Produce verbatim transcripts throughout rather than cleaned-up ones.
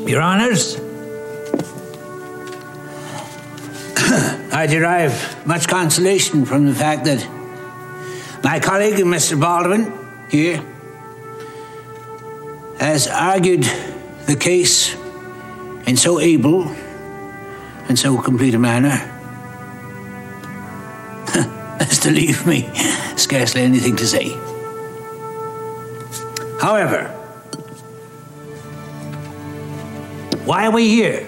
Your Honours, I derive much consolation from the fact that my colleague, Mister Baldwin, here, has argued the case in so able and so complete a manner as to leave me scarcely anything to say. However, why are we here?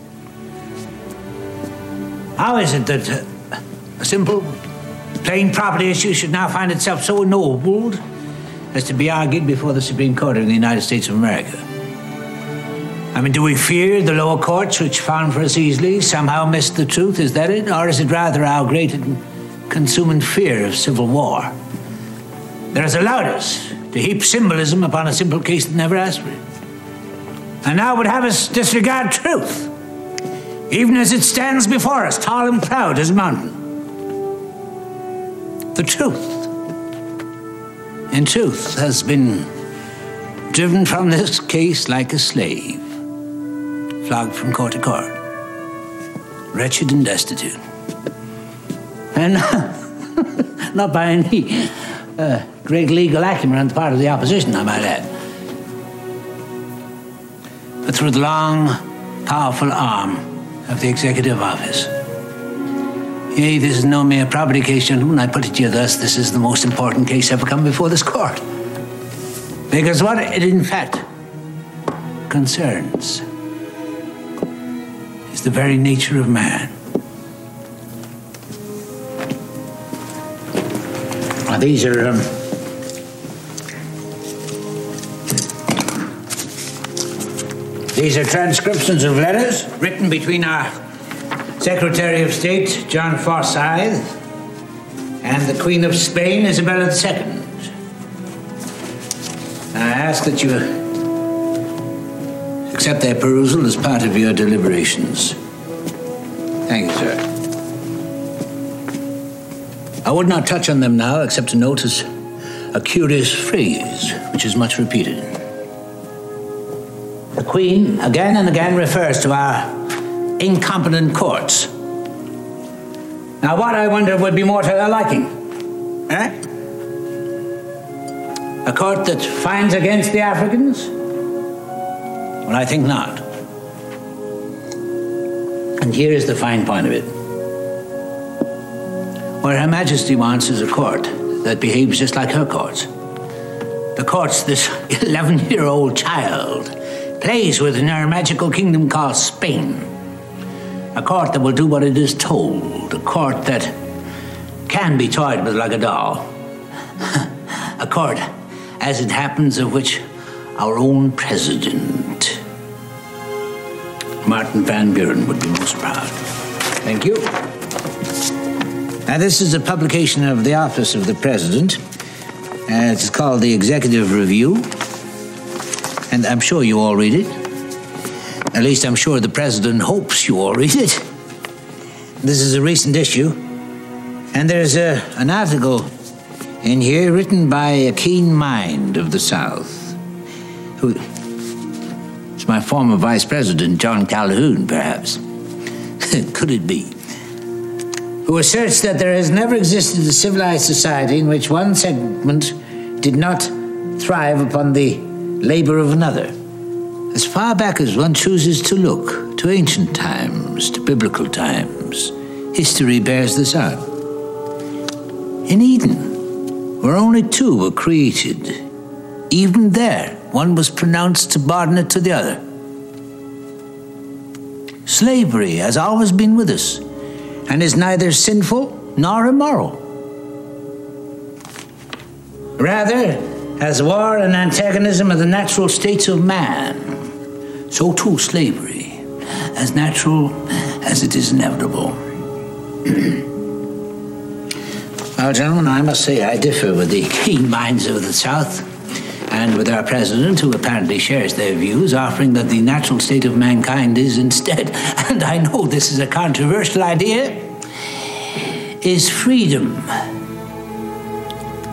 How is it that uh, a simple, plain property issue should now find itself so ennobled as to be argued before the Supreme Court of the United States of America? I mean, do we fear the lower courts, which found for us easily, somehow missed the truth? Is that it? Or is it rather our great and consuming fear of civil war that has allowed us to heap symbolism upon a simple case that never asked for it, and now would have us disregard truth, even as it stands before us, tall and proud as a mountain? The truth, in truth, has been driven from this case like a slave, flogged from court to court, wretched and destitute. And not by any uh, great legal acumen on the part of the opposition, I might add, but through the long, powerful arm of the executive office. Yea, this is no mere property case, gentlemen. I put it to you thus: this is the most important case ever come before this court. Because what it in fact concerns is the very nature of man. Now, these are um, these are transcriptions of letters written between our Secretary of State, John Forsyth, and the Queen of Spain, Isabella the Second. I ask that you accept their perusal as part of your deliberations. Thank you, sir. I would not touch on them now, except to notice a curious phrase, which is much repeated. The Queen again and again refers to our incompetent courts. Now, what, I wonder, would be more to her liking? Eh? A court that finds against the Africans? Well, I think not. And here is the fine point of it. What Her Majesty wants is a court that behaves just like her courts. The courts this eleven-year-old child plays with in her magical kingdom called Spain. A court that will do what it is told. A court that can be toyed with like a doll. A court, as it happens, of which our own president, Martin Van Buren, would be most proud. Thank you. Now, this is a publication of the Office of the President. Uh, it's called the Executive Review. And I'm sure you all read it. At least I'm sure the President hopes you all read it. This is a recent issue. And there's a, an article in here written by a keen mind of the South. Who, it's my former Vice President, John Calhoun, perhaps. Could it be? Who asserts that there has never existed a civilized society in which one segment did not thrive upon the labor of another. As far back as one chooses to look, to ancient times, to biblical times, history bears this out. In Eden, where only two were created, even there, one was pronounced subordinate to the other. Slavery has always been with us, and is neither sinful nor immoral. Rather, as war and antagonism of the natural states of man, so too slavery, as natural as it is inevitable. Well, gentlemen, I must say I differ with the keen minds of the South, and with our president, who apparently shares their views, offering that the natural state of mankind is instead, and I know this is a controversial idea, is freedom.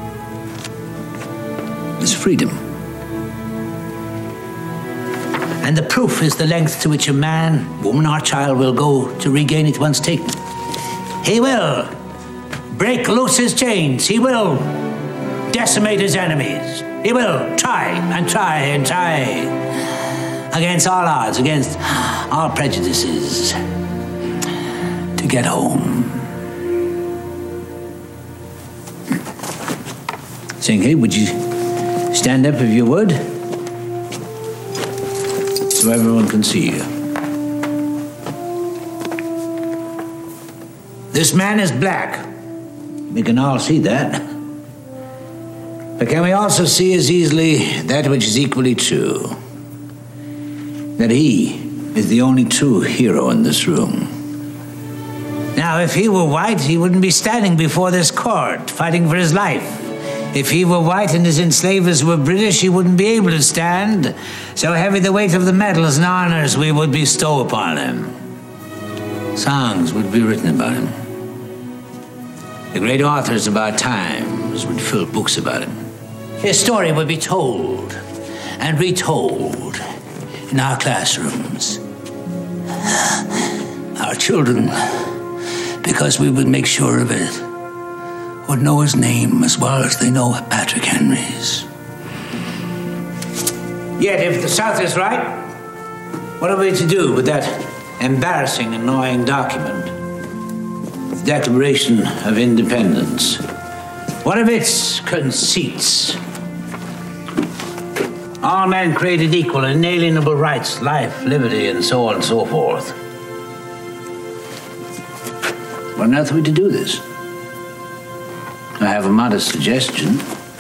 Is freedom. And the proof is the length to which a man, woman, or child will go to regain it once taken. He will break loose his chains. He will decimate his enemies. He will try and try and try against all odds, against all prejudices, to get home. Cinque, would you stand up if you would? So everyone can see you. This man is black. We can all see that. But can we also see as easily that which is equally true? That he is the only true hero in this room. Now, if he were white, he wouldn't be standing before this court, fighting for his life. If he were white and his enslavers were British, he wouldn't be able to stand. So heavy the weight of the medals and honors we would bestow upon him. Songs would be written about him. The great authors of our times would fill books about him. His story would be told and retold in our classrooms. Our children, because we would make sure of it, would know his name as well as they know Patrick Henry's. Yet, if the South is right, what are we to do with that embarrassing, annoying document? The Declaration of Independence. What of its conceits? All men created equal, inalienable rights, life, liberty, and so on and so forth. What on earth are we to do this? I have a modest suggestion.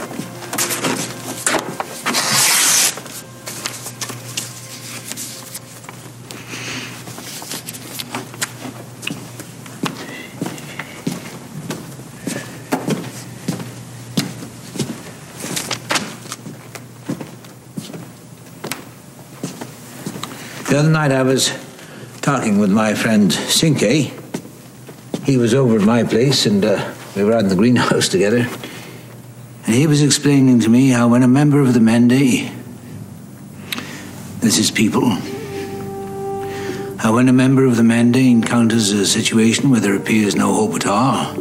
The other night I was talking with my friend Cinque. He was over at my place and uh, we were out in the greenhouse together. And he was explaining to me how when a member of the Mende, that's his people, how when a member of the Mende encounters a situation where there appears no hope at all,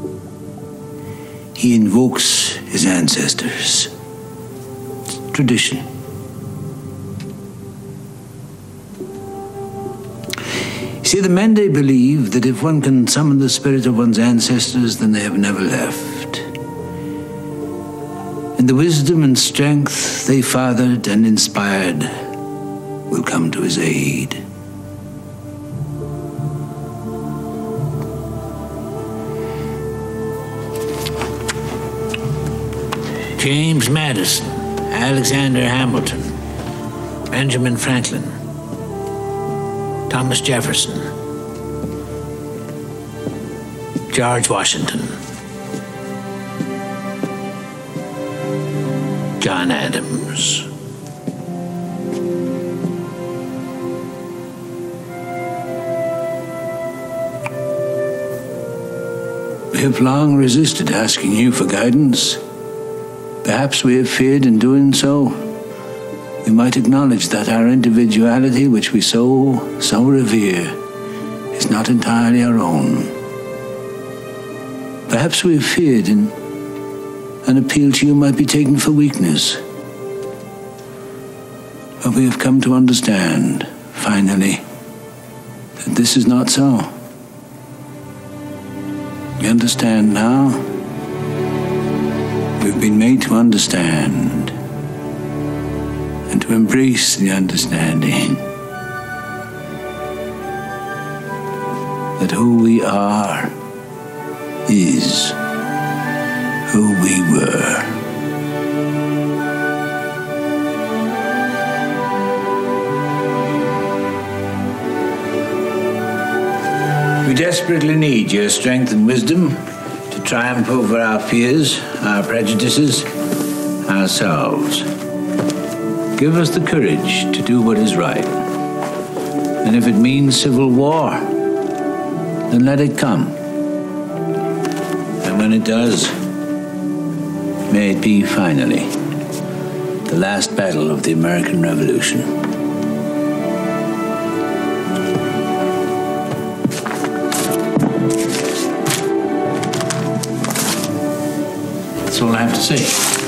he invokes his ancestors. It's tradition. See, the Mende believe that if one can summon the spirit of one's ancestors, then they have never left. And the wisdom and strength they fathered and inspired will come to his aid. James Madison, Alexander Hamilton, Benjamin Franklin, Thomas Jefferson, George Washington, John Adams. We have long resisted asking you for guidance. Perhaps we have feared in doing so we might acknowledge that our individuality, which we so, so revere, is not entirely our own. Perhaps we have feared in an appeal to you might be taken for weakness. But we have come to understand, finally, that this is not so. We understand now. We've been made to understand. And to embrace the understanding that who we are is who we were. We desperately need your strength and wisdom to triumph over our fears, our prejudices, ourselves. Give us the courage to do what is right. And if it means civil war, then let it come. And when it does, may it be finally the last battle of the American Revolution. all I have to say.